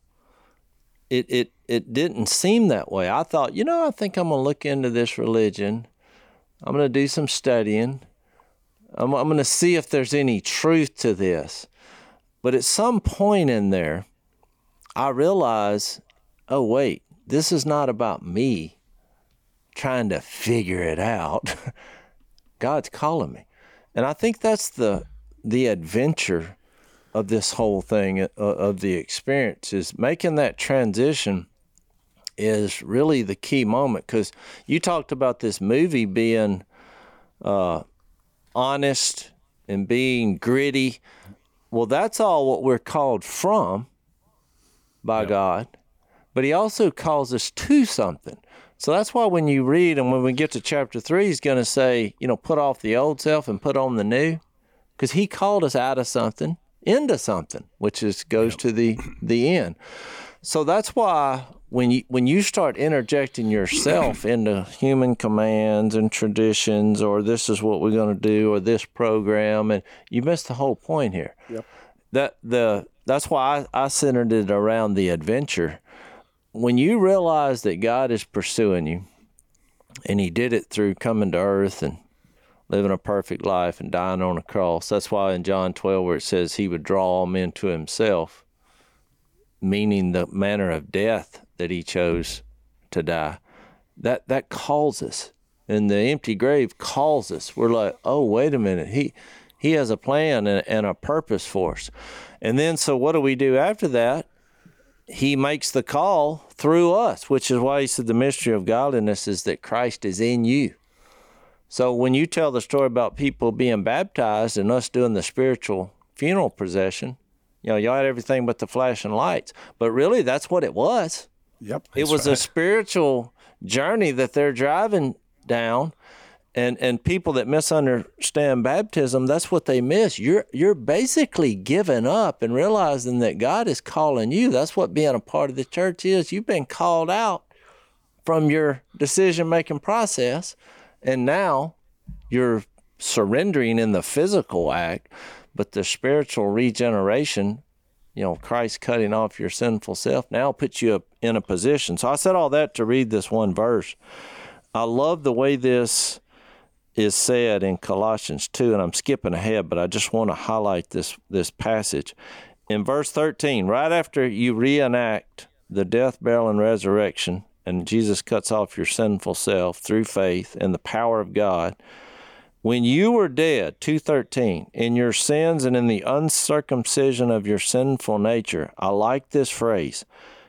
it, it, it didn't seem that way. I thought, you know, I think I'm going to look into this religion. I'm going to do some studying. I'm, I'm going to see if there's any truth to this. But at some point in there, I realized, oh, wait, this is not about me trying to figure it out. God's calling me. And I think that's the the adventure of this whole thing, uh, of the experience, is making that transition is really the key moment. Because you talked about this movie being uh, honest and being gritty. Well, that's all what we're called from by yep. God. But he also calls us to something. So that's why when you read, and when we get to chapter three, he's going to say, you know, put off the old self and put on the new. Because he called us out of something into something, which is goes yep. to the, the end. So that's why when you when you start interjecting yourself into human commands and traditions, or this is what we're going to do, or this program, and you miss the whole point here. Yep. That the that's why I, I centered it around the adventure. When you realize that God is pursuing you, and he did it through coming to earth and living a perfect life and dying on a cross. That's why in John twelve, where it says he would draw all men to himself, meaning the manner of death that he chose to die, that that calls us. And the empty grave calls us. We're like, oh, wait a minute. He he has a plan and, and a purpose for us. And then, so what do we do after that? He makes the call through us, which is why he said the mystery of godliness is that Christ is in you. So when you tell the story about people being baptized and us doing the spiritual funeral procession, you know, y'all had everything but the flashing lights. But really, that's what it was. Yep. It was right. a spiritual journey that they're driving down. And and people that misunderstand baptism, that's what they miss. You're you're basically giving up and realizing that God is calling you. That's what being a part of the church is. You've been called out from your decision-making process, and now you're surrendering in the physical act, but the spiritual regeneration, you know, Christ cutting off your sinful self, now puts you in a position. So I said all that to read this one verse. I love the way this is said in Colossians two, and I'm skipping ahead, but I just want to highlight this this passage. In verse thirteen, right after you reenact the death, burial, and resurrection, and Jesus cuts off your sinful self through faith and the power of God, when you were dead, two thirteen, in your sins and in the uncircumcision of your sinful nature, I like this phrase,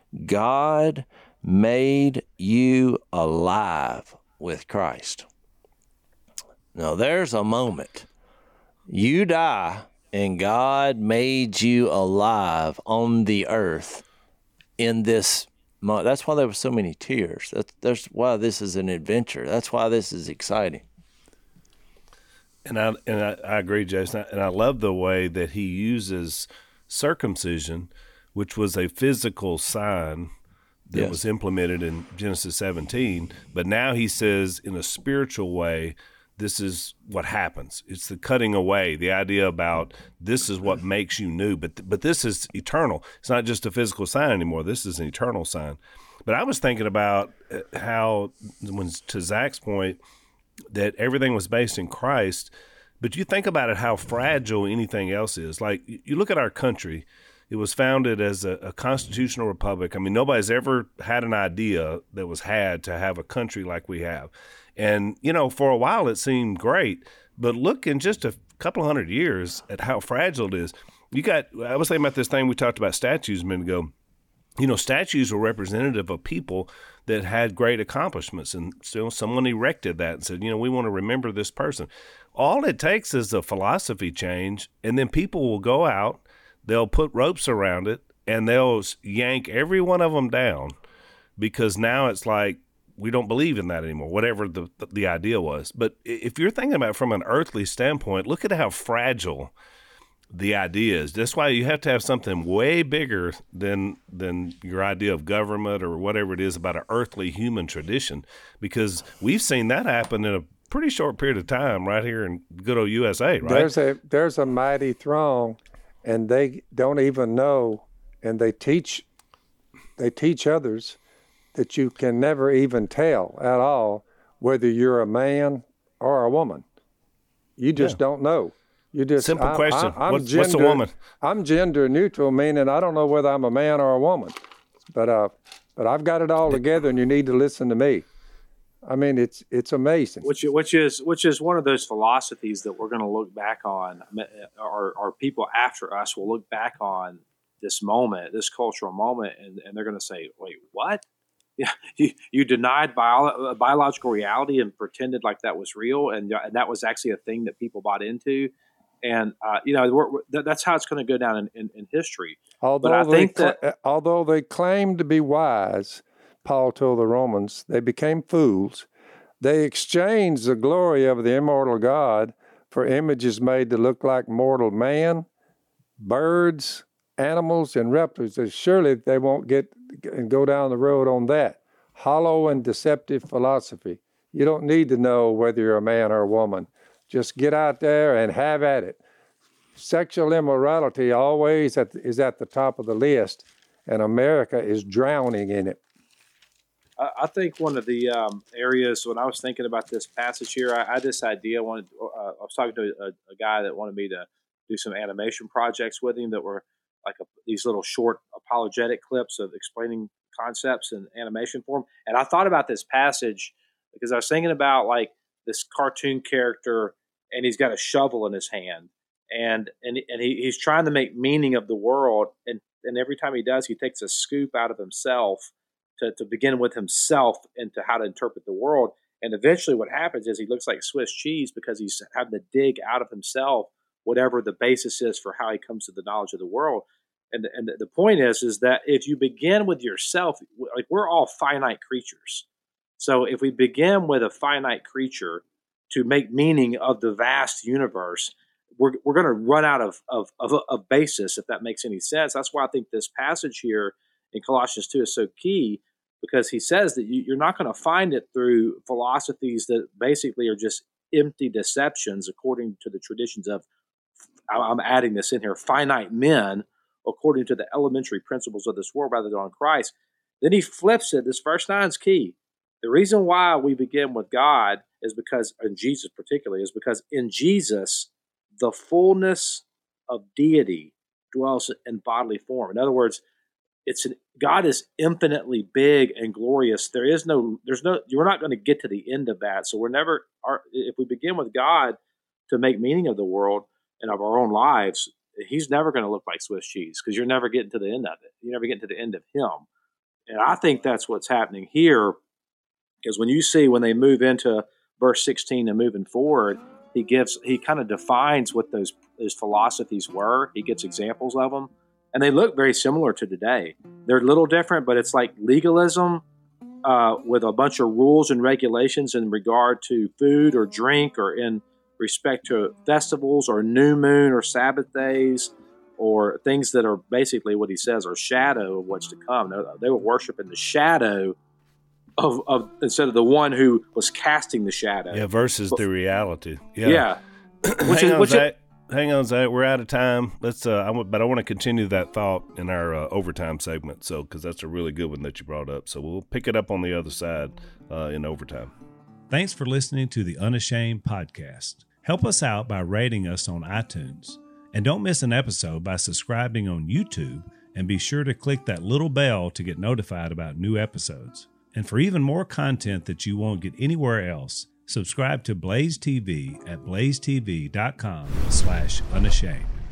God made you alive with Christ. Now, there's a moment. You die, and God made you alive on the earth in this moment. That's why there were so many tears. That's, that's why this is an adventure. That's why this is exciting. And I and I, I agree, Jason. And I love the way that he uses circumcision, which was a physical sign that yes. was implemented in Genesis seventeen. But now he says in a spiritual way, this is what happens. It's the cutting away, the idea about this is what makes you new. But but this is eternal. It's not just a physical sign anymore. This is an eternal sign. But I was thinking about how, when to Zach's point, that everything was based in Christ, But you think about it, how fragile anything else is. Like, you look at our country, it was founded as a, a constitutional republic. I mean, nobody's ever had an idea that was had to have a country like we have. And, you know, for a while it seemed great, but look in just a couple of hundred years at how fragile it is. You got, I was thinking about this thing we talked about statues a minute ago. You know, statues were representative of people that had great accomplishments, and still someone erected that and said, you know, we want to remember this person. All it takes is a philosophy change, and then people will go out, they'll put ropes around it, and they'll yank every one of them down, because now it's like, we don't believe in that anymore, whatever the the idea was. But if you're thinking about it from an earthly standpoint, look at how fragile the idea is. That's why you have to have something way bigger than than your idea of government or whatever it is about an earthly human tradition, because we've seen that happen in a pretty short period of time right here in good old U S A, right? There's a there's a mighty throng, and they don't even know, and they teach they teach others that you can never even tell at all whether you're a man or a woman. You just yeah. don't know. You just simple I, question. I, I'm what's, gender, what's a woman? I'm gender neutral, meaning I don't know whether I'm a man or a woman, but uh, but I've got it all together, and you need to listen to me. I mean, it's it's amazing. Which which is which is one of those philosophies that we're going to look back on, or or people after us will look back on this moment, this cultural moment, and, and they're going to say, "Wait, what? Yeah, you, you denied bio, biological reality and pretended like that was real, and, and that was actually a thing that people bought into." And, uh, you know, we're, we're, that's how it's going to go down in, in, in history. Although, but I they think cl- that, although they claimed to be wise, Paul told the Romans, they became fools. They exchanged the glory of the immortal God for images made to look like mortal man, birds, animals, and reptiles. Surely they won't get and go down the road on that. Hollow and deceptive philosophy. You don't need to know whether you're a man or a woman. Just get out there and have at it. Sexual immorality always at, is at the top of the list, and America is drowning in it. I, I think one of the um, areas when I was thinking about this passage here, I, I had this idea. I, wanted, uh, I was talking to a, a guy that wanted me to do some animation projects with him that were like a, these little short apologetic clips of explaining concepts in animation form. And I thought about this passage because I was thinking about like this cartoon character, and he's got a shovel in his hand, and and and he, he's trying to make meaning of the world, and and every time he does, he takes a scoop out of himself to, to begin with himself into how to interpret the world. And eventually what happens is he looks like Swiss cheese because he's having to dig out of himself whatever the basis is for how he comes to the knowledge of the world. And, and the point is, is that if you begin with yourself, like we're all finite creatures. So if we begin with a finite creature to make meaning of the vast universe, we're we're going to run out of, of, of, of basis, if that makes any sense. That's why I think this passage here in Colossians two is so key, because he says that you, you're not going to find it through philosophies that basically are just empty deceptions according to the traditions of, I'm adding this in here, finite men, according to the elementary principles of this world rather than on Christ. Then he flips it. This verse nine is key. The reason why we begin with God is because, and Jesus particularly, is because in Jesus, the fullness of deity dwells in bodily form. In other words, it's an, God is infinitely big and glorious. There is no, there's no, you're not going to get to the end of that. So we're never, our, if we begin with God to make meaning of the world and of our own lives, he's never going to look like Swiss cheese because you're never getting to the end of it. You're never getting to the end of him. And I think that's what's happening here, because when you see when they move into verse sixteen and moving forward, he gives, he kind of defines what those, those philosophies were. He gives examples of them. And they look very similar to today. They're a little different, but it's like legalism uh, with a bunch of rules and regulations in regard to food or drink or in respect to festivals or new moon or Sabbath days or things that are basically what he says are shadow of what's to come. They were worshiping the shadow of, of instead of the one who was casting the shadow. Yeah, versus but, the reality. Yeah. yeah. Which Hang is, on, which Zach. is, Hang on, Zach. We're out of time. Let's. Uh, I w- but I want to continue that thought in our uh, overtime segment. So, because that's a really good one that you brought up. So we'll pick it up on the other side uh, in overtime. Thanks for listening to the Unashamed podcast. Help us out by rating us on iTunes. And don't miss an episode by subscribing on YouTube, and be sure to click that little bell to get notified about new episodes. And for even more content that you won't get anywhere else, subscribe to Blaze T V at blaze t v dot com slash unashamed.